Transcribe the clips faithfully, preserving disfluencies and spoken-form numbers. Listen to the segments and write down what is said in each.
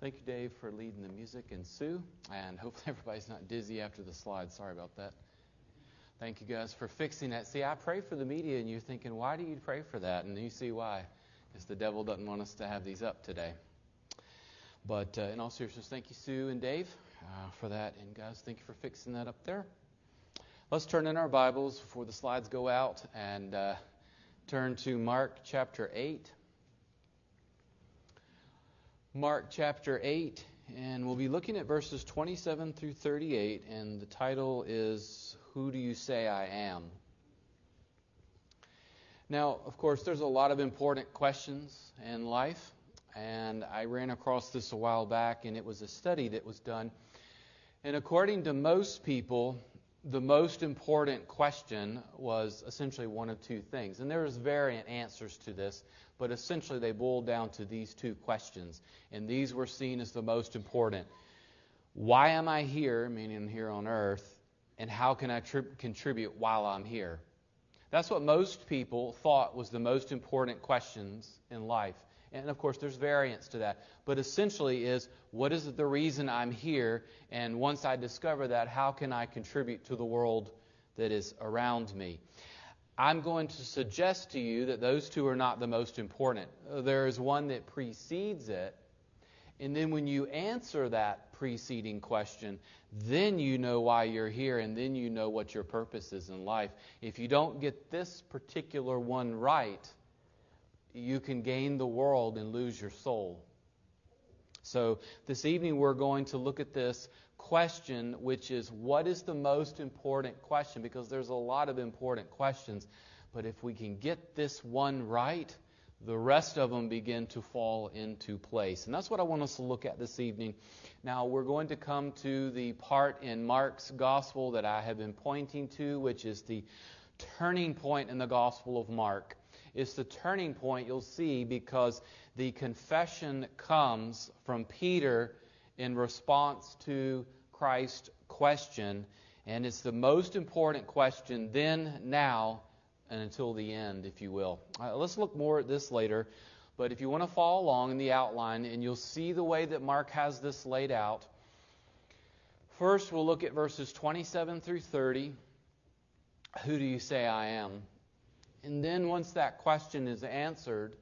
Thank you, Dave, for leading the music, and Sue. And hopefully everybody's not dizzy after the slides. Sorry about that. Thank you guys for fixing that. See, I pray for the media, and you're thinking, why do you pray for that? And you see why. Because the devil doesn't want us to have these up today. But uh, in all seriousness, thank you, Sue and Dave, uh, for that. And guys, thank you for fixing that up there. Let's turn in our Bibles before the slides go out and uh, turn to Mark chapter eight. Mark chapter eight, and we'll be looking at verses twenty-seven through thirty-eight, and the title is, Who Do You Say I Am? Now, of course, there's a lot of important questions in life, and I ran across this a while back, and it was a study that was done. And according to most people, the most important question was essentially one of two things. And there's variant answers to this, but essentially they boiled down to these two questions. And these were seen as the most important. Why am I here, meaning here on earth, and how can I tri- contribute while I'm here? That's what most people thought was the most important questions in life. And of course, there's variants to that. But essentially is, what is the reason I'm here? And once I discover that, how can I contribute to the world that is around me? I'm going to suggest to you that those two are not the most important. There is one that precedes it. And then when you answer that preceding question, then you know why you're here, and then you know what your purpose is in life. If you don't get this particular one right, you can gain the world and lose your soul. So this evening we're going to look at this question, which is, what is the most important question? Because there's a lot of important questions. But if we can get this one right, the rest of them begin to fall into place. And that's what I want us to look at this evening. Now we're going to come to the part in Mark's Gospel that I have been pointing to, which is the turning point in the Gospel of Mark. It's the turning point, you'll see, because the confession comes from Peter in response to Christ's question, and it's the most important question then, now, and until the end, if you will. Uh, let's look more at this later, but if you want to follow along in the outline, and you'll see the way that Mark has this laid out. First, we'll look at verses twenty-seven through thirty. Who do you say I am? And then once that question is answered,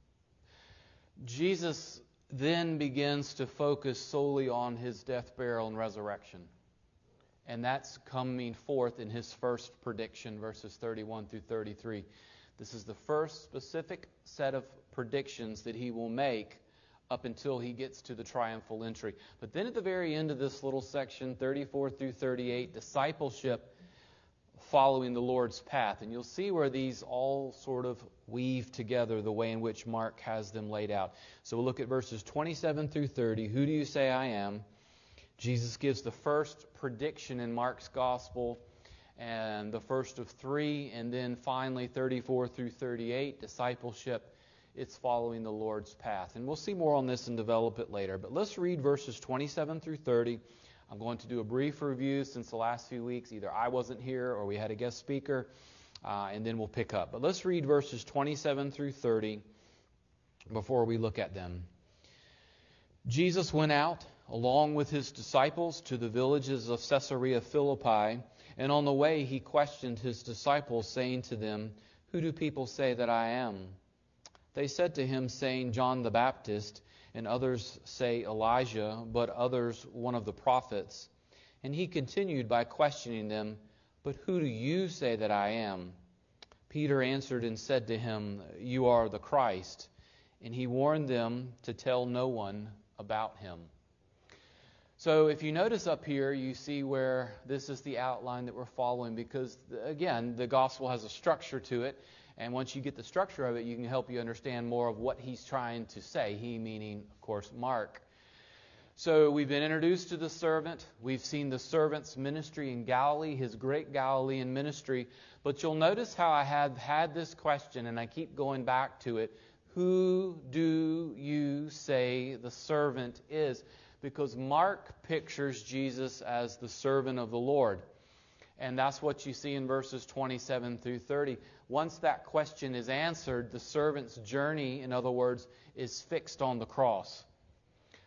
Jesus then begins to focus solely on His death, burial, and resurrection. And that's coming forth in His first prediction, verses thirty-one through thirty-three. This is the first specific set of predictions that He will make up until He gets to the triumphal entry. But then at the very end of this little section, thirty-four through thirty-eight, discipleship following the Lord's path. And you'll see where these all sort of weave together the way in which Mark has them laid out. So we'll look at verses twenty-seven through thirty. Who do you say I am? Jesus gives the first prediction in Mark's Gospel, and the first of three, and then finally thirty-four through thirty-eight, discipleship. It's following the Lord's path. And we'll see more on this and develop it later. But let's read verses twenty-seven through thirty. I'm going to do a brief review since the last few weeks. Either I wasn't here or we had a guest speaker, uh, and then we'll pick up. But let's read verses twenty-seven through thirty before we look at them. Jesus went out along with His disciples to the villages of Caesarea Philippi, and on the way He questioned His disciples, saying to them, Who do people say that I am? They said to Him, saying, John the Baptist, and others say Elijah, but others one of the prophets. And He continued by questioning them, But who do you say that I am? Peter answered and said to Him, You are the Christ. And He warned them to tell no one about Him. So if you notice up here, you see where this is the outline that we're following, because, again, the gospel has a structure to it. And once you get the structure of it, you can help you understand more of what he's trying to say. He meaning, of course, Mark. So we've been introduced to the servant. We've seen the servant's ministry in Galilee, his great Galilean ministry. But you'll notice how I have had this question, and I keep going back to it. Who do you say the servant is? Because Mark pictures Jesus as the servant of the Lord. And that's what you see in verses twenty-seven through thirty. Once that question is answered, the servant's journey, in other words, is fixed on the cross.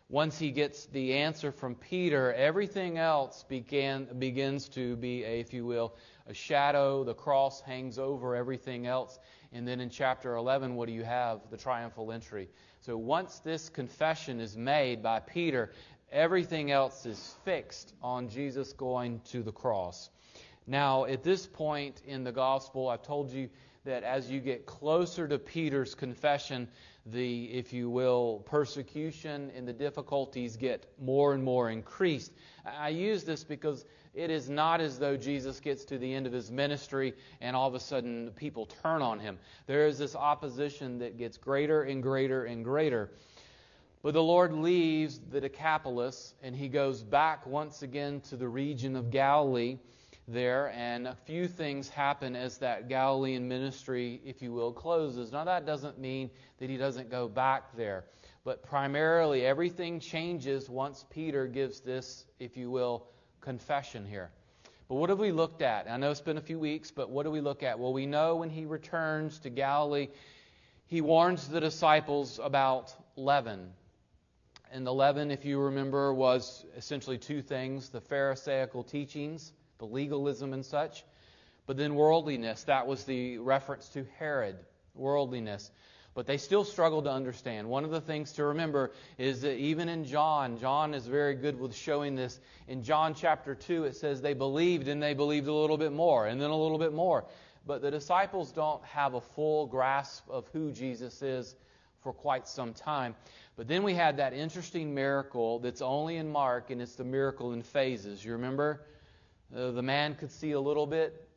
once he gets the answer from Peter, everything else began begins to be, a, if you will, a shadow. The cross hangs over everything else. And then in chapter eleven, what do you have? The triumphal entry. So once this confession is made by Peter, everything else is fixed on Jesus going to the cross. Now, at this point in the gospel, I've told you that as you get closer to Peter's confession, the, if you will, persecution and the difficulties get more and more increased. I use this because it is not as though Jesus gets to the end of his ministry and all of a sudden people turn on him. There is this opposition that gets greater and greater and greater. But the Lord leaves the Decapolis and he goes back once again to the region of Galilee there, and a few things happen as that Galilean ministry, if you will, closes. Now that doesn't mean that he doesn't go back there, but primarily everything changes once Peter gives this, if you will, confession here. But what have we looked at? I know it's been a few weeks, but what do we look at? Well, we know when he returns to Galilee, he warns the disciples about leaven. And the leaven, if you remember, was essentially two things: the Pharisaical teachings, the legalism and such, but then worldliness. That was the reference to Herod, worldliness. But they still struggle to understand. One of the things to remember is that even in John, John is very good with showing this. In John chapter two, it says they believed and they believed a little bit more and then a little bit more. But the disciples don't have a full grasp of who Jesus is for quite some time. But then we had that interesting miracle that's only in Mark, and it's the miracle in phases. You remember? Uh, the man could see a little bit,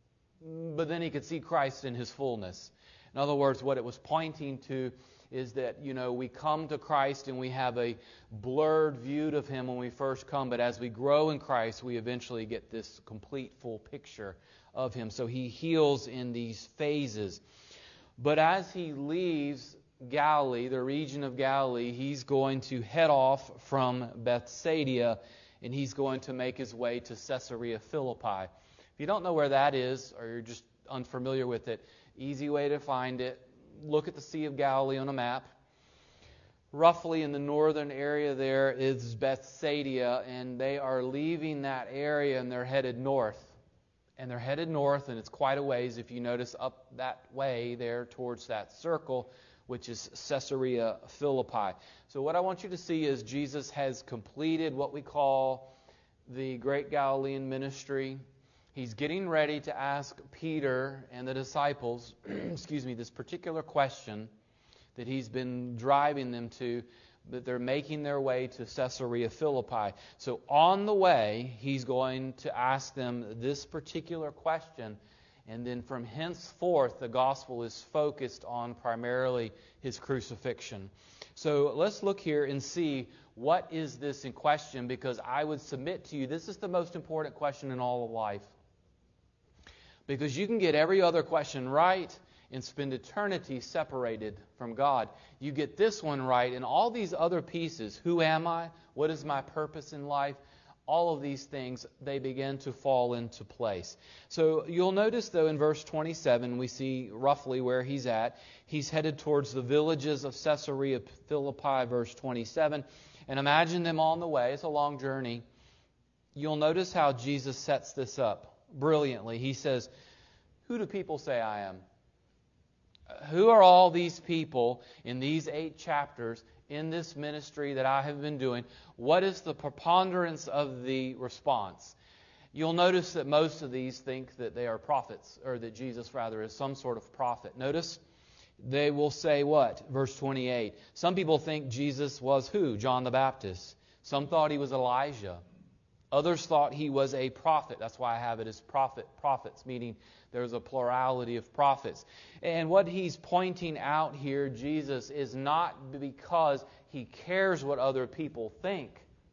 but then he could see Christ in his fullness. In other words, what it was pointing to is that, you know, we come to Christ and we have a blurred view of him when we first come, but as we grow in Christ, we eventually get this complete, full picture of him. So he heals in these phases. But as he leaves Galilee, the region of Galilee, he's going to head off from Bethsaida, and he's going to make his way to Caesarea Philippi. If you don't know where that is, or you're just unfamiliar with it, easy way to find it, look at the Sea of Galilee on a map. Roughly in the northern area there is Bethsaida, and they are leaving that area and they're headed north. And they're headed north, and it's quite a ways if you notice up that way there towards that circle, which is Caesarea Philippi. So what I want you to see is Jesus has completed what we call the Great Galilean Ministry. He's getting ready to ask Peter and the disciples, excuse me, this particular question that he's been driving them to, that they're making their way to Caesarea Philippi. So on the way, he's going to ask them this particular question. And then from henceforth, the gospel is focused on primarily his crucifixion. So let's look here and see what is this in question, because I would submit to you this is the most important question in all of life. Because you can get every other question right and spend eternity separated from God. You get this one right, and all these other pieces, who am I? What is my purpose in life? All of these things, they begin to fall into place. So you'll notice, though, in verse twenty-seven, we see roughly where he's at. He's headed towards the villages of Caesarea Philippi, verse twenty-seven. And imagine them on the way. It's a long journey. You'll notice how Jesus sets this up brilliantly. He says, "Who do people say I am?" Who are all these people in these eight chapters in this ministry that I have been doing? What is the preponderance of the response? You'll notice that most of these think that they are prophets, or that Jesus rather is some sort of prophet. Notice they will say what? Verse twenty-eight. Some people think Jesus was who? John the Baptist. Some thought he was Elijah. Others thought he was a prophet. That's why I have it as prophet, prophets, meaning there's a plurality of prophets. And what he's pointing out here, Jesus, is not because he cares what other people think,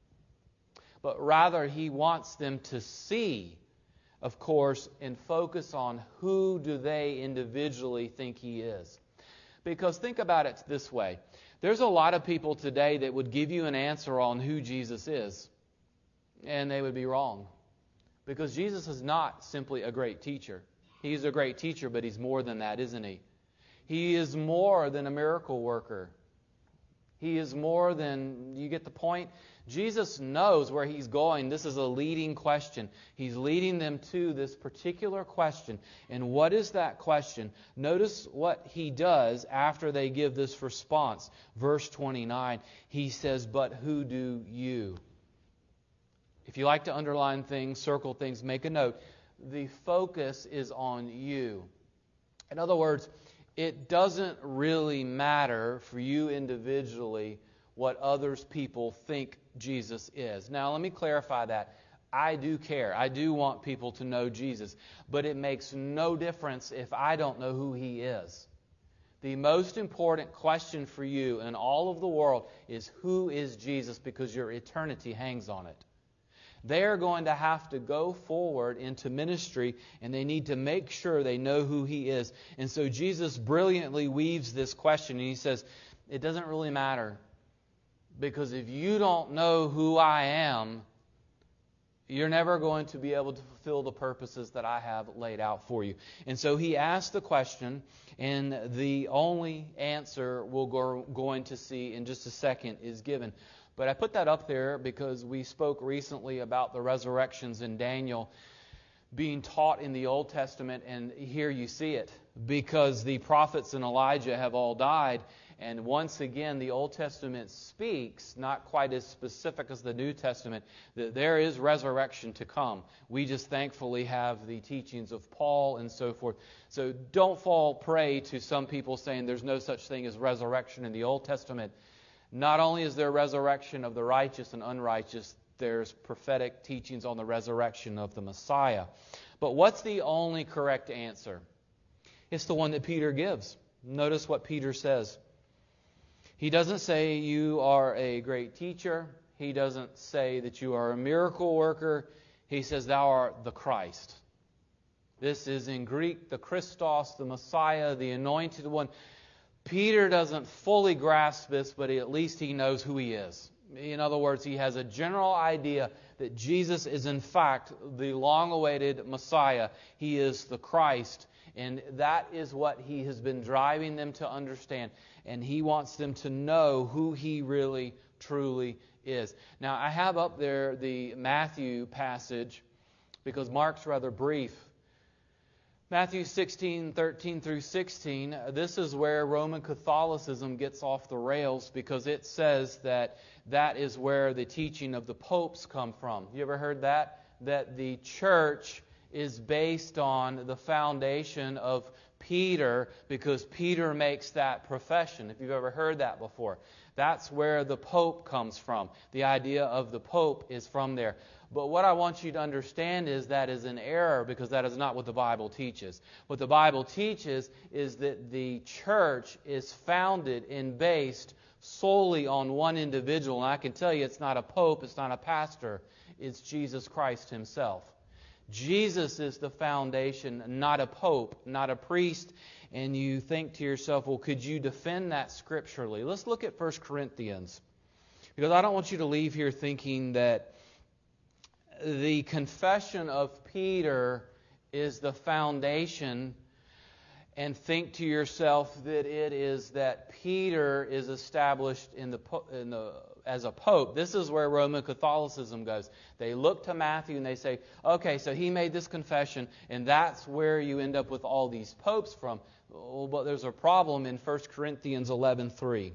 but rather he wants them to see, of course, and focus on who do they individually think he is. Because think about it this way. There's a lot of people today that would give you an answer on who Jesus is, and they would be wrong. Because Jesus is not simply a great teacher. He's a great teacher, but he's more than that, isn't he? He is more than a miracle worker. He is more than, you get the point? Jesus knows where He's going. This is a leading question. He's leading them to this particular question. And what is that question? Notice what He does after they give this response. Verse twenty-nine, He says, "But who do you?" If you like to underline things, circle things, make a note. The focus is on you. In other words, it doesn't really matter for you individually what others people think Jesus is. Now, let me clarify that. I do care. I do want people to know Jesus. But it makes no difference if I don't know who He is. The most important question for you in all of the world is, who is Jesus? Because your eternity hangs on it. They're going to have to go forward into ministry, and they need to make sure they know who He is. And so Jesus brilliantly weaves this question, and He says, it doesn't really matter. Because if you don't know who I am, you're never going to be able to fulfill the purposes that I have laid out for you. And so He asked the question, and the only answer we're going to see in just a second is given. But I put that up there because we spoke recently about the resurrections in Daniel being taught in the Old Testament, and here you see it. Because the prophets and Elijah have all died, and once again the Old Testament speaks, not quite as specific as the New Testament, that there is resurrection to come. We just thankfully have the teachings of Paul and so forth. So don't fall prey to some people saying there's no such thing as resurrection in the Old Testament. Not only is there resurrection of the righteous and unrighteous, there's prophetic teachings on the resurrection of the Messiah. But what's the only correct answer? It's the one that Peter gives. Notice what Peter says. He doesn't say you are a great teacher. He doesn't say that you are a miracle worker. He says thou art the Christ. This is in Greek the Christos, the Messiah, the Anointed One. Peter doesn't fully grasp this, but at least he knows who He is. In other words, he has a general idea that Jesus is in fact the long-awaited Messiah. He is the Christ, and that is what He has been driving them to understand. And He wants them to know who He really, truly is. Now, I have up there the Matthew passage because Mark's rather brief. Matthew sixteen, thirteen through sixteen, this is where Roman Catholicism gets off the rails because it says that that is where the teaching of the popes come from. You ever heard that? That the church is based on the foundation of Peter because Peter makes that profession. If you've ever heard that before. That's where the Pope comes from. The idea of the Pope is from there. But what I want you to understand is that is an error because that is not what the Bible teaches. What the Bible teaches is that the church is founded and based solely on one individual. And I can tell you it's not a pope, it's not a pastor, it's Jesus Christ Himself. Jesus is the foundation, not a pope, not a priest. And you think to yourself, well, could you defend that scripturally? Let's look at First Corinthians. Because I don't want you to leave here thinking that the confession of Peter is the foundation and think to yourself that it is that Peter is established in the, in the as a pope. This is where Roman Catholicism goes. They look to Matthew and they say, okay, so he made this confession, and that's where you end up with all these popes from. Oh, but there's a problem in First Corinthians eleven three.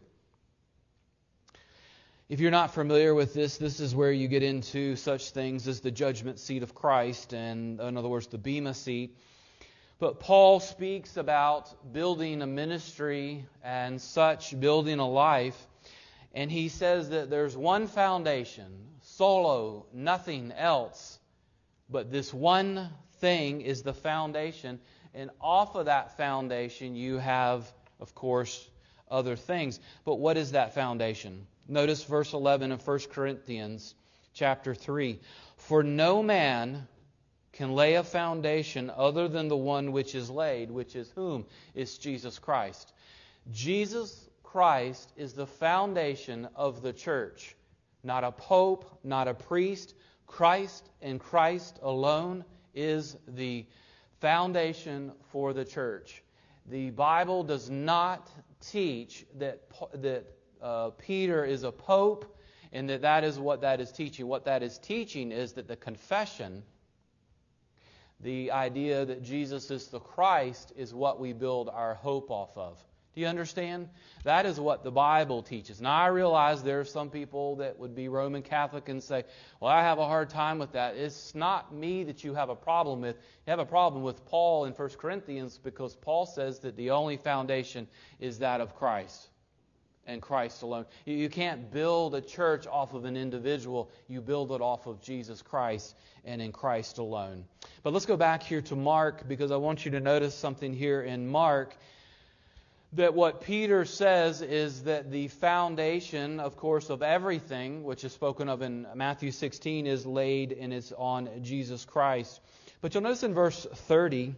If you're not familiar with this, this is where you get into such things as the judgment seat of Christ, and in other words, the Bema seat. But Paul speaks about building a ministry and such, building a life. And he says that there's one foundation, solo, nothing else. But this one thing is the foundation. And off of that foundation you have, of course, other things. But what is that foundation? Notice verse eleven of First Corinthians chapter three. For no man can lay a foundation other than the one which is laid, which is whom? Is Jesus Christ. Jesus Christ is the foundation of the church. Not a pope, not a priest. Christ and Christ alone is the foundation for the church. The Bible does not teach that that uh, Peter is a pope, and that that is what that is teaching. What that is teaching is that the confession, the idea that Jesus is the Christ, is what we build our hope off of. Do you understand? That is what the Bible teaches. Now, I realize there are some people that would be Roman Catholic and say, well, I have a hard time with that. It's not me that you have a problem with. You have a problem with Paul in First Corinthians because Paul says that the only foundation is that of Christ and Christ alone. You can't build a church off of an individual. You build it off of Jesus Christ and in Christ alone. But let's go back here to Mark, because I want you to notice something here in Mark. That what Peter says is that the foundation, of course, of everything, which is spoken of in Matthew sixteen, is laid and is on Jesus Christ. But you'll notice in verse thirty,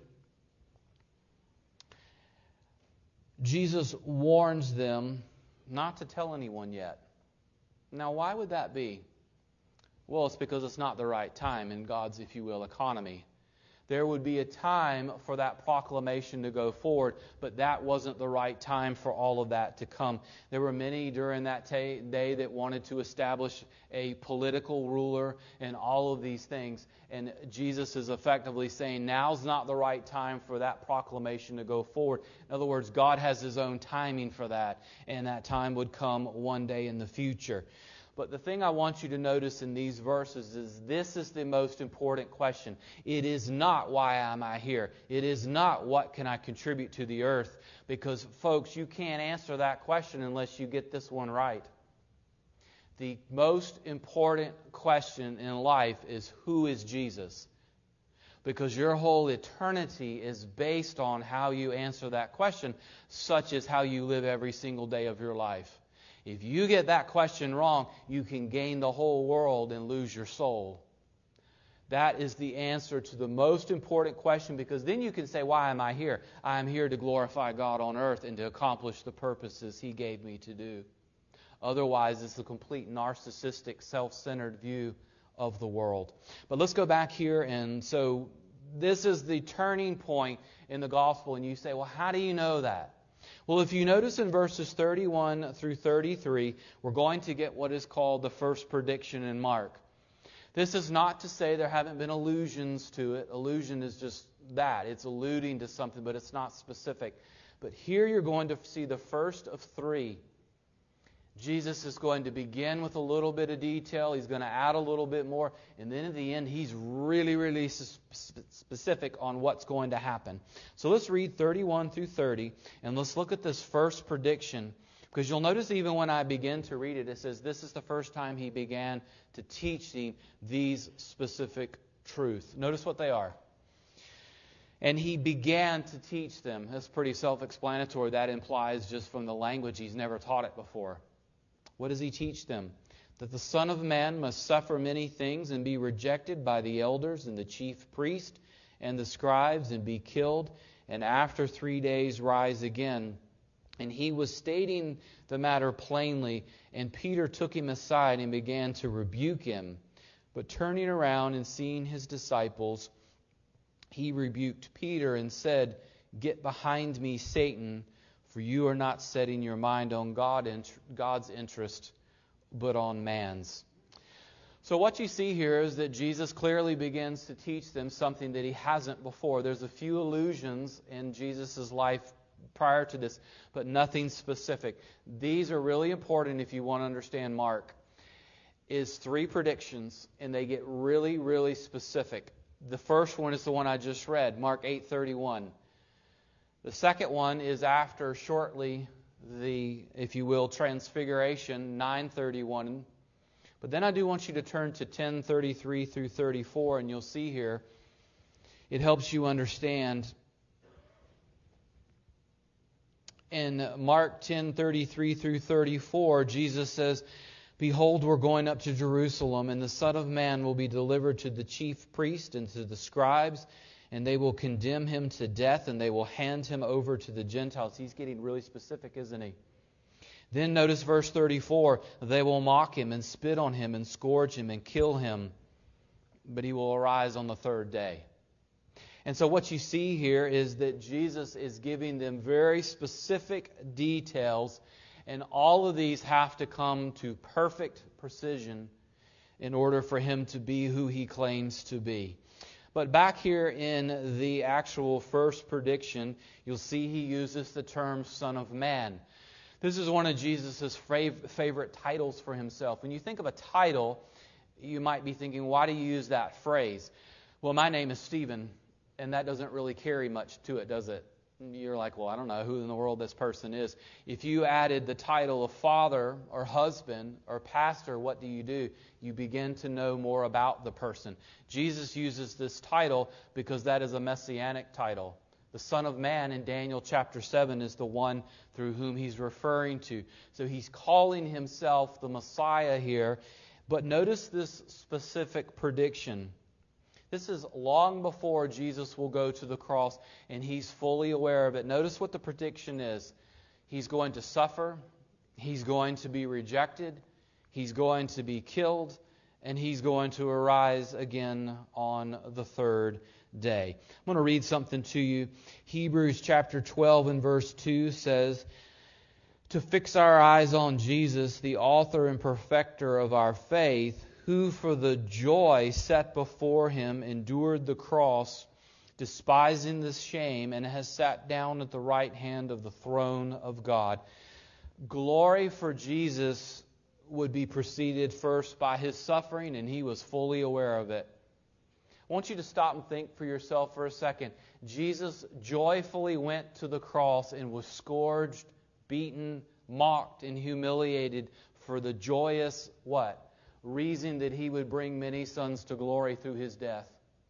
Jesus warns them not to tell anyone yet. Now, why would that be? Well, it's because it's not the right time in God's, if you will, economy. There would be a time for that proclamation to go forward, but that wasn't the right time for all of that to come. There were many during that ta- day that wanted to establish a political ruler and all of these things. And Jesus is effectively saying, now's not the right time for that proclamation to go forward. In other words, God has His own timing for that, and that time would come one day in the future. But the thing I want you to notice in these verses is this is the most important question. It is not why am I here. It is not what can I contribute to the earth. Because, folks, you can't answer that question unless you get this one right. The most important question in life is, who is Jesus? Because your whole eternity is based on how you answer that question, such as how you live every single day of your life. If you get that question wrong, you can gain the whole world and lose your soul. That is the answer to the most important question, because then you can say, why am I here? I am here to glorify God on earth and to accomplish the purposes He gave me to do. Otherwise, it's a complete narcissistic, self-centered view of the world. But let's go back here. And so this is the turning point in the gospel. And you say, well, how do you know that? Well, if you notice in verses thirty-one through thirty-three, we're going to get what is called the first prediction in Mark. This is not to say there haven't been allusions to it. Allusion is just that. It's alluding to something, but it's not specific. But here you're going to see the first of three. Jesus is going to begin with a little bit of detail. He's going to add a little bit more. And then at the end, He's really, really specific on what's going to happen. So let's read thirty-one through thirty. And let's look at this first prediction. Because you'll notice even when I begin to read it, it says this is the first time He began to teach these specific truths. Notice what they are. And He began to teach them. That's pretty self-explanatory. That implies just from the language He's never taught it before. What does He teach them? That the Son of Man must suffer many things and be rejected by the elders and the chief priests and the scribes and be killed, and after three days rise again. And He was stating the matter plainly, and Peter took Him aside and began to rebuke Him. But turning around and seeing His disciples, He rebuked Peter and said, "Get behind me, Satan, for you are not setting your mind on God, God's interest, but on man's." So what you see here is that Jesus clearly begins to teach them something that He hasn't before. There's a few allusions in Jesus' life prior to this, but nothing specific. These are really important if you want to understand Mark. Is three predictions, and they get really, really specific. The first one is the one I just read, Mark eight thirty-one. The second one is after shortly the, if you will, transfiguration, nine thirty-one. But then I do want you to turn to ten thirty-three through thirty-four, and you'll see here, it helps you understand. In Mark ten thirty-three through thirty-four, Jesus says, "Behold, we're going up to Jerusalem, and the Son of Man will be delivered to the chief priests and to the scribes, and they will condemn Him to death, and they will hand Him over to the Gentiles." He's getting really specific, isn't he? Then notice verse thirty-four. "They will mock Him and spit on Him and scourge Him and kill Him, but He will arise on the third day." And so what you see here is that Jesus is giving them very specific details And all of these have to come to perfect precision in order for him to be who he claims to be. But back here in the actual first prediction, you'll see he uses the term Son of Man. This is one of Jesus' fav- favorite titles for himself. When you think of a title, you might be thinking, why do you use that phrase? Well, my name is Stephen, and that doesn't really carry much to it, does it? You're like, well, I don't know who in the world this person is. If you added the title of father or husband or pastor, what do you do? You begin to know more about the person. Jesus uses this title because that is a messianic title. The Son of Man in Daniel chapter seven is the one through whom he's referring to. So he's calling himself the Messiah here. But notice this specific prediction. This is long before Jesus will go to the cross, and he's fully aware of it. Notice what the prediction is. He's going to suffer, he's going to be rejected, he's going to be killed, and he's going to arise again on the third day. I'm going to read something to you. Hebrews chapter twelve and verse two says, "To fix our eyes on Jesus, the author and perfecter of our faith, who for the joy set before him endured the cross, despising the shame, and has sat down at the right hand of the throne of God." Glory for Jesus would be preceded first by his suffering, and he was fully aware of it. I want you to stop and think for yourself for a second. Jesus joyfully went to the cross and was scourged, beaten, mocked, and humiliated for the joyous what? Reason that he would bring many sons to glory through his death.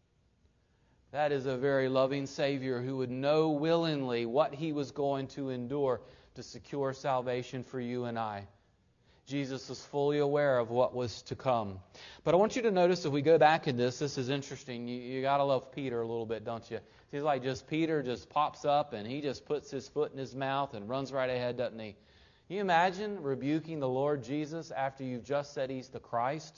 That is a very loving Savior who would know willingly what he was going to endure to secure salvation for you and I. Jesus was fully aware of what was to come. But I want you to notice, if we go back in this, this is interesting. You, you got to love Peter a little bit, don't you? Seems like just Peter just pops up and he just puts his foot in his mouth and runs right ahead, doesn't he? Can you imagine rebuking the Lord Jesus after you've just said He's the Christ?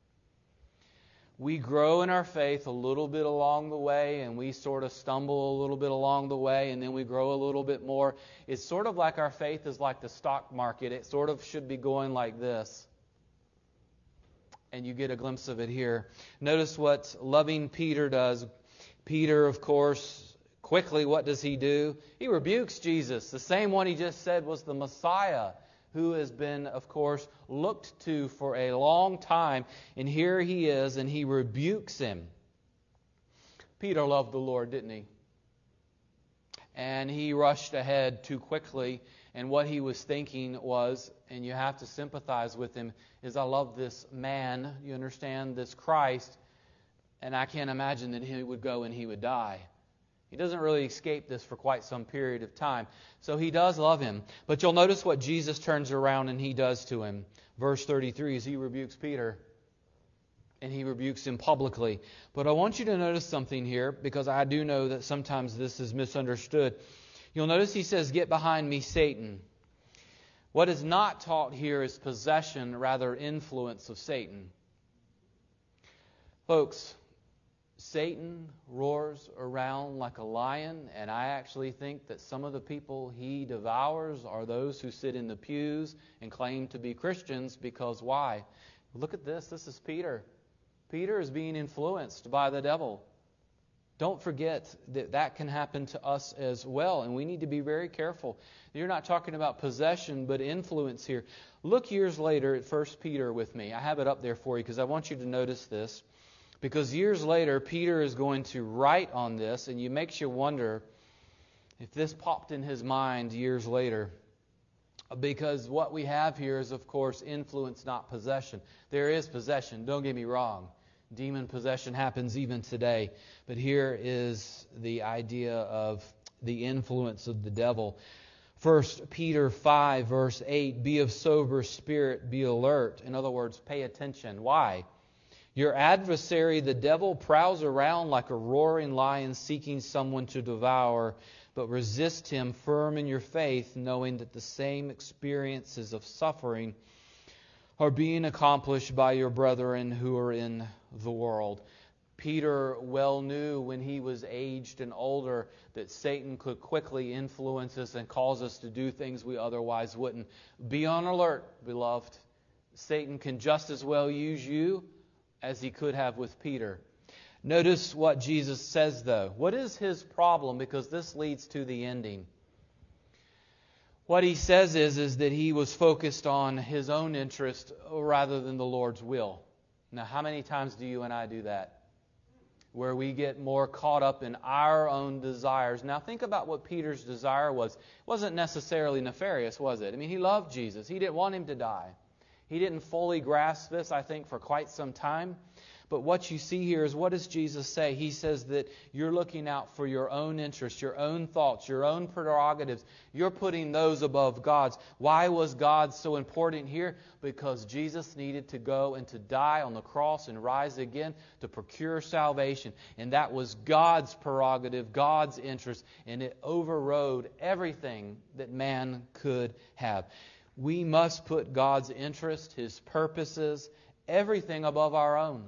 We grow in our faith a little bit along the way, and we sort of stumble a little bit along the way, and then we grow a little bit more. It's sort of like our faith is like the stock market. It sort of should be going like this. And you get a glimpse of it here. Notice what loving Peter does. Peter, of course, quickly, what does he do? He rebukes Jesus, the same one he just said was the Messiah, who has been, of course, looked to for a long time. And here he is, and he rebukes him. Peter loved the Lord, didn't he? And he rushed ahead too quickly. And what he was thinking was, and you have to sympathize with him, is I love this man, you understand, this Christ, and I can't imagine that he would go and he would die. He doesn't really escape this for quite some period of time. So he does love him. But you'll notice what Jesus turns around and he does to him. Verse thirty-three is he rebukes Peter. And he rebukes him publicly. But I want you to notice something here, because I do know that sometimes this is misunderstood. You'll notice he says, "Get behind me, Satan." What is not taught here is possession, rather influence of Satan. Folks, Satan roars around like a lion, and I actually think that some of the people he devours are those who sit in the pews and claim to be Christians, because why? Look at this. This is Peter. Peter is being influenced by the devil. Don't forget that that can happen to us as well, and we need to be very careful. You're not talking about possession, but influence here. Look years later at First Peter with me. I have it up there for you because I want you to notice this. Because years later, Peter is going to write on this, and it makes you wonder if this popped in his mind years later. Because what we have here is, of course, influence, not possession. There is possession, don't get me wrong. Demon possession happens even today. But here is the idea of the influence of the devil. First Peter five, verse eight, "Be of sober spirit, be alert." In other words, pay attention. Why? "Your adversary, the devil, prowls around like a roaring lion seeking someone to devour, but resist him firm in your faith, knowing that the same experiences of suffering are being accomplished by your brethren who are in the world." Peter well knew when he was aged and older that Satan could quickly influence us and cause us to do things we otherwise wouldn't. Be on alert, beloved. Satan can just as well use you as he could have with Peter. Notice what Jesus says, though. What is his problem? Because this leads to the ending. What he says is, is that he was focused on his own interest rather than the Lord's will. Now, how many times do you and I do that? Where we get more caught up in our own desires. Now, think about what Peter's desire was. It wasn't necessarily nefarious, was it? I mean, he loved Jesus. He didn't want him to die. He didn't fully grasp this, I think, for quite some time. But what you see here is, what does Jesus say? He says that you're looking out for your own interests, your own thoughts, your own prerogatives. You're putting those above God's. Why was God so important here? Because Jesus needed to go and to die on the cross and rise again to procure salvation. And that was God's prerogative, God's interest, and it overrode everything that man could have. We must put God's interest, His purposes, everything above our own.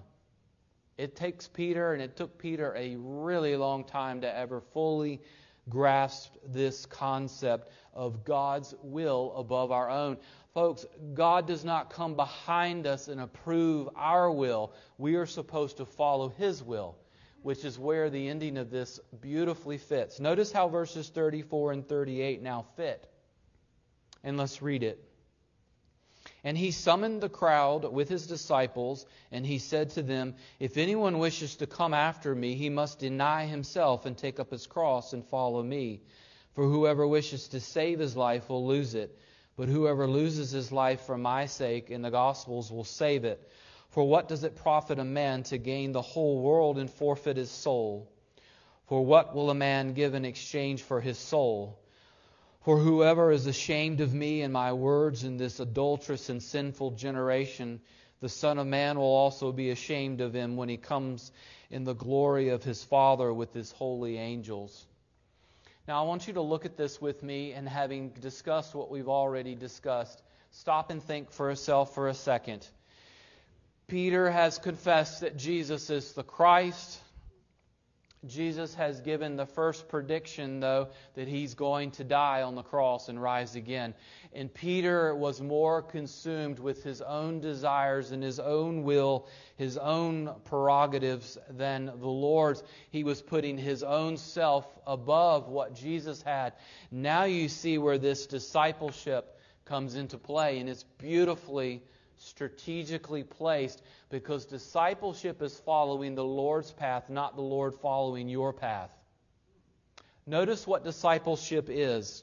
It takes Peter, and it took Peter a really long time to ever fully grasp this concept of God's will above our own. Folks, God does not come behind us and approve our will. We are supposed to follow His will, which is where the ending of this beautifully fits. Notice how verses thirty-four and thirty-eight now fit. And let's read it. And he summoned the crowd with his disciples, and he said to them, if anyone wishes to come after me, he must deny himself and take up his cross and follow me. For whoever wishes to save his life will lose it, but whoever loses his life for my sake and the gospel's will save it. For what does it profit a man to gain the whole world and forfeit his soul? For what will a man give in exchange for his soul? For whoever is ashamed of me and my words in this adulterous and sinful generation, the Son of Man will also be ashamed of him when he comes in the glory of his Father with his holy angels. Now I want you to look at this with me, and having discussed what we've already discussed, stop and think for yourself for a second. Peter has confessed that Jesus is the Christ. Jesus has given the first prediction, though, that He's going to die on the cross and rise again. And Peter was more consumed with his own desires and his own will, his own prerogatives than the Lord's. He was putting his own self above what Jesus had. Now you see where this discipleship comes into play, and it's beautifully strategically placed, because discipleship is following the Lord's path, not the Lord following your path. Notice what discipleship is.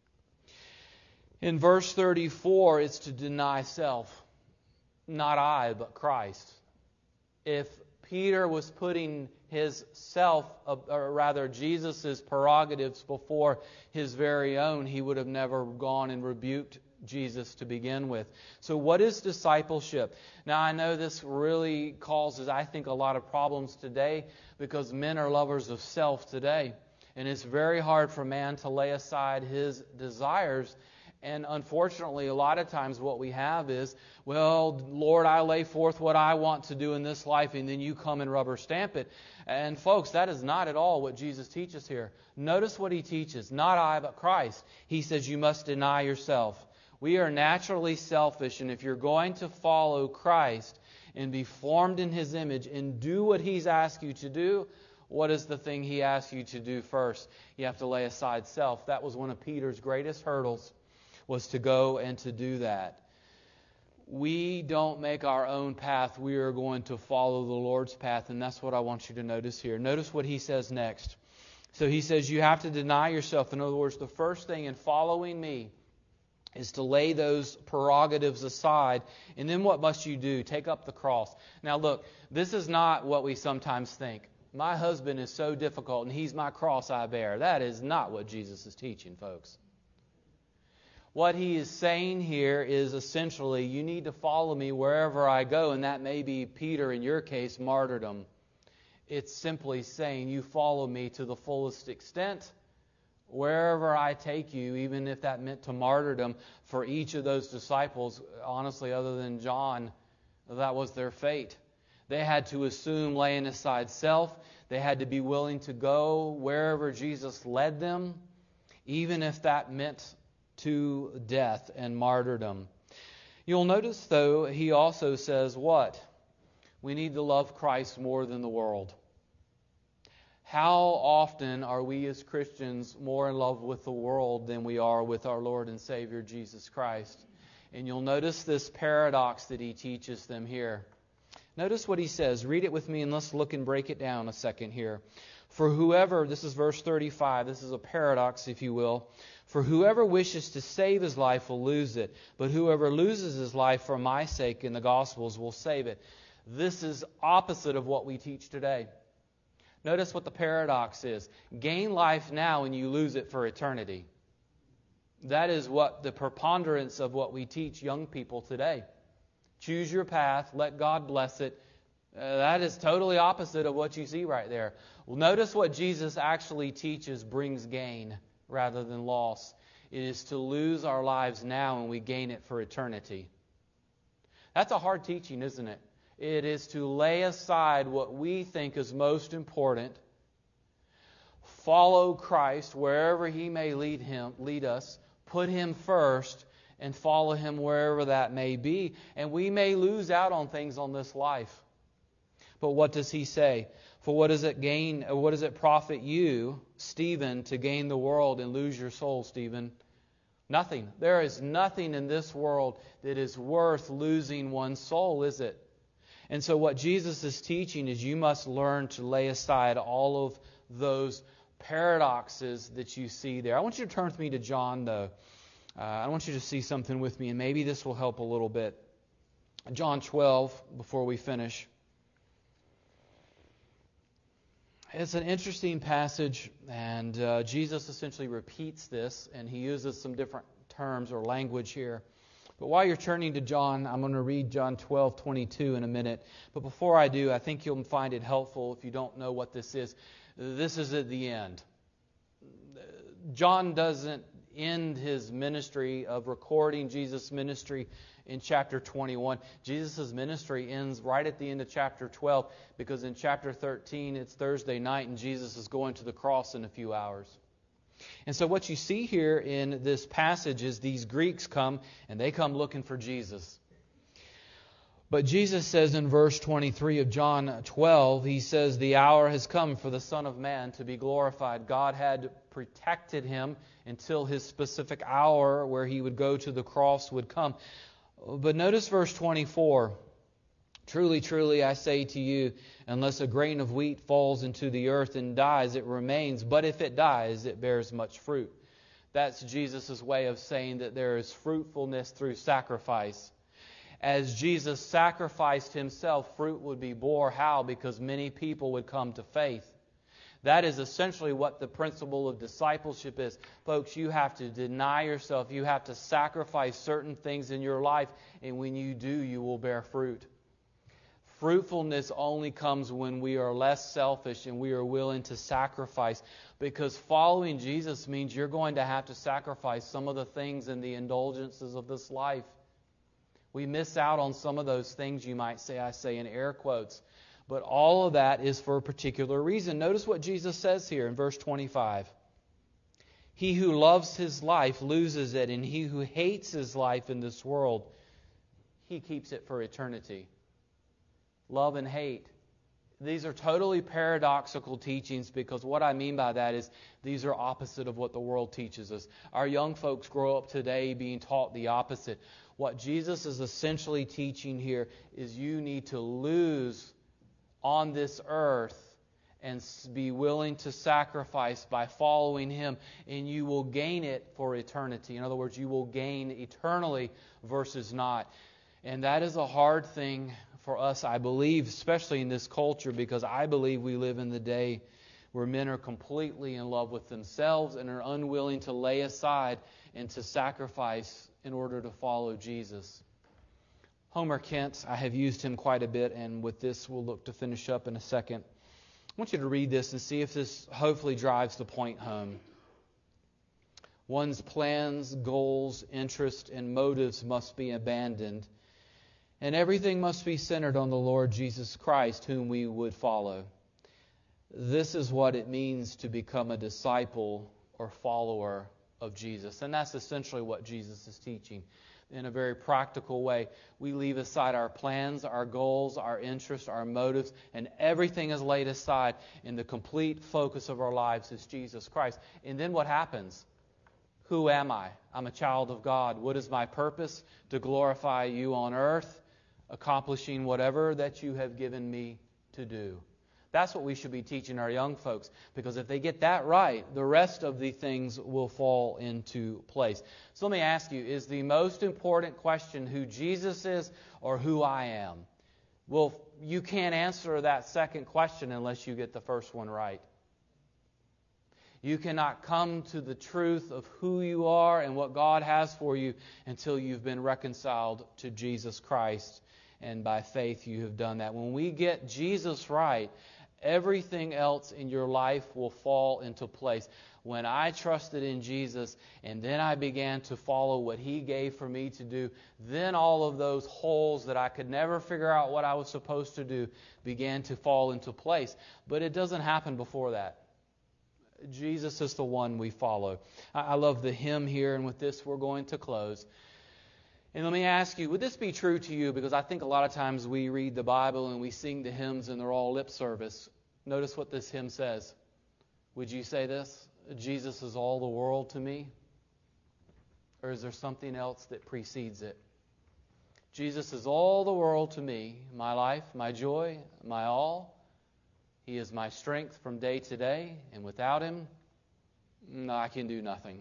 In verse thirty-four, it's to deny self. Not I, but Christ. If Peter was putting his self, or rather Jesus' prerogatives before his very own, he would have never gone and rebuked Jesus to begin with. So what is discipleship? Now I know this really causes, I think, a lot of problems today, because men are lovers of self today. And it's very hard for man to lay aside his desires. And unfortunately, a lot of times what we have is, well, Lord, I lay forth what I want to do in this life, and then you come and rubber stamp it. And folks, that is not at all what Jesus teaches here. Notice what He teaches. Not I, but Christ. He says you must deny yourself. We are naturally selfish, and if you're going to follow Christ and be formed in His image and do what He's asked you to do, what is the thing He asks you to do first? You have to lay aside self. That was one of Peter's greatest hurdles, was to go and to do that. We don't make our own path. We are going to follow the Lord's path, and that's what I want you to notice here. Notice what He says next. So He says you have to deny yourself. In other words, the first thing in following me is to lay those prerogatives aside. And then what must you do? Take up the cross. Now look, this is not what we sometimes think. My husband is so difficult and he's my cross I bear. That is not what Jesus is teaching, folks. What He is saying here is essentially, you need to follow me wherever I go, and that may be, Peter, in your case, martyrdom. It's simply saying you follow me to the fullest extent. Wherever I take you, even if that meant to martyrdom for each of those disciples, honestly, other than John, that was their fate. They had to assume laying aside self. They had to be willing to go wherever Jesus led them, even if that meant to death and martyrdom. You'll notice, though, he also says what? We need to love Christ more than the world. How often are we as Christians more in love with the world than we are with our Lord and Savior Jesus Christ? And you'll notice this paradox that he teaches them here. Notice what he says. Read it with me and let's look and break it down a second here. For whoever, this is verse thirty-five, this is a paradox if you will. For whoever wishes to save his life will lose it, but whoever loses his life for my sake in the Gospels will save it. This is opposite of what we teach today. Notice what the paradox is. Gain life now and you lose it for eternity. That is what the preponderance of what we teach young people today. Choose your path, let God bless it. Uh, that is totally opposite of what you see right there. Well, notice what Jesus actually teaches brings gain rather than loss. It is to lose our lives now and we gain it for eternity. That's a hard teaching, isn't it? It is to lay aside what we think is most important, follow Christ wherever He may lead him, lead us, put Him first, and follow Him wherever that may be. And we may lose out on things on this life. But what does He say? For what does it gain, or what does it profit you, Stephen, to gain the world and lose your soul, Stephen? Nothing. There is nothing in this world that is worth losing one's soul, is it? And so what Jesus is teaching is you must learn to lay aside all of those paradoxes that you see there. I want you to turn with me to John, though. Uh, I want you to see something with me, and maybe this will help a little bit. John twelve, before we finish. It's an interesting passage, and uh, Jesus essentially repeats this, and He uses some different terms or language here. But while you're turning to John, I'm going to read John twelve twenty-two in a minute. But before I do, I think you'll find it helpful if you don't know what this is. This is at the end. John doesn't end his ministry of recording Jesus' ministry in chapter twenty-one. Jesus' ministry ends right at the end of chapter twelve, because in chapter thirteen it's Thursday night and Jesus is going to the cross in a few hours. And so what you see here in this passage is these Greeks come and they come looking for Jesus. But Jesus says in verse twenty-three of John twelve, He says, the hour has come for the Son of Man to be glorified. God had protected Him until His specific hour where He would go to the cross would come. But notice verse twenty-four. Truly, truly, I say to you, unless a grain of wheat falls into the earth and dies, it remains. But if it dies, it bears much fruit. That's Jesus' way of saying that there is fruitfulness through sacrifice. As Jesus sacrificed Himself, fruit would be bore. How? Because many people would come to faith. That is essentially what the principle of discipleship is. Folks, you have to deny yourself. You have to sacrifice certain things in your life. And when you do, you will bear fruit. Fruitfulness only comes when we are less selfish and we are willing to sacrifice. Because following Jesus means you're going to have to sacrifice some of the things and the indulgences of this life. We miss out on some of those things, you might say, I say in air quotes. But all of that is for a particular reason. Notice what Jesus says here in verse twenty-five. He who loves his life loses it, and he who hates his life in this world, he keeps it for eternity. Love and hate. These are totally paradoxical teachings, because what I mean by that is these are opposite of what the world teaches us. Our young folks grow up today being taught the opposite. What Jesus is essentially teaching here is you need to lose on this earth and be willing to sacrifice by following Him, and you will gain it for eternity. In other words, you will gain eternally versus not. And that is a hard thing for us, I believe, especially in this culture, because I believe we live in the day where men are completely in love with themselves and are unwilling to lay aside and to sacrifice in order to follow Jesus. Homer Kent, I have used him quite a bit, and with this we'll look to finish up in a second. I want you to read this and see if this hopefully drives the point home. One's plans, goals, interests, and motives must be abandoned. And everything must be centered on the Lord Jesus Christ, whom we would follow. This is what it means to become a disciple or follower of Jesus. And that's essentially what Jesus is teaching. In a very practical way, we leave aside our plans, our goals, our interests, our motives, and everything is laid aside, and the complete focus of our lives is Jesus Christ. And then what happens? Who am I? I'm a child of God. What is my purpose? To glorify you on earth, accomplishing whatever that you have given me to do. That's what we should be teaching our young folks, because if they get that right, the rest of the things will fall into place. So let me ask you, is the most important question who Jesus is or who I am? Well, you can't answer that second question unless you get the first one right. You cannot come to the truth of who you are and what God has for you until you've been reconciled to Jesus Christ. And by faith you have done that. When we get Jesus right, everything else in your life will fall into place. When I trusted in Jesus and then I began to follow what He gave for me to do, then all of those holes that I could never figure out what I was supposed to do began to fall into place. But it doesn't happen before that. Jesus is the one we follow. I love the hymn here, and with this we're going to close. And let me ask you, would this be true to you? Because I think a lot of times we read the Bible and we sing the hymns and they're all lip service. Notice what this hymn says. Would you say this? Jesus is all the world to me? Or is there something else that precedes it? Jesus is all the world to me, my life, my joy, my all. He is my strength from day to day, and without Him, I can do nothing.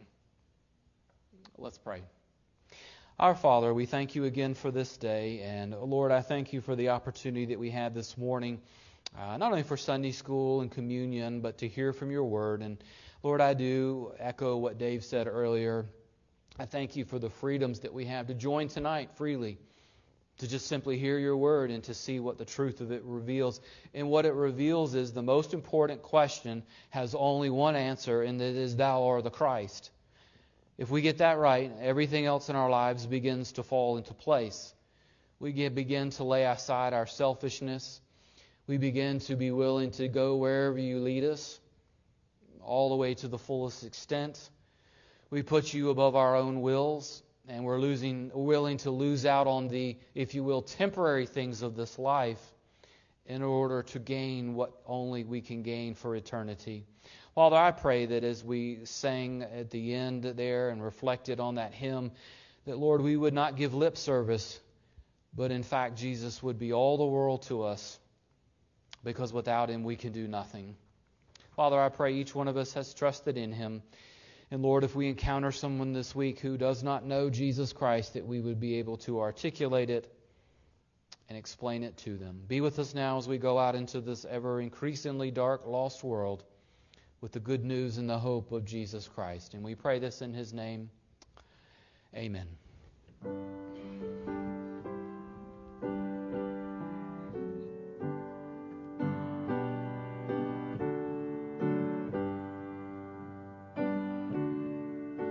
Let's pray. Our Father, we thank You again for this day, and Lord, I thank You for the opportunity that we had this morning, uh, not only for Sunday school and communion, but to hear from Your Word. And Lord, I do echo what Dave said earlier. I thank You for the freedoms that we have to join tonight freely, to just simply hear Your Word and to see what the truth of it reveals. And what it reveals is the most important question has only one answer, and that is, Thou art the Christ. If we get that right, everything else in our lives begins to fall into place. We get, begin to lay aside our selfishness. We begin to be willing to go wherever You lead us, all the way to the fullest extent. We put You above our own wills, and we're losing, willing to lose out on the, if you will, temporary things of this life in order to gain what only we can gain for eternity. Father, I pray that as we sang at the end there and reflected on that hymn, that, Lord, we would not give lip service, but in fact Jesus would be all the world to us, because without Him we can do nothing. Father, I pray each one of us has trusted in Him. And Lord, if we encounter someone this week who does not know Jesus Christ, that we would be able to articulate it and explain it to them. Be with us now as we go out into this ever increasingly dark, lost world with the good news and the hope of Jesus Christ. And we pray this in His name. Amen.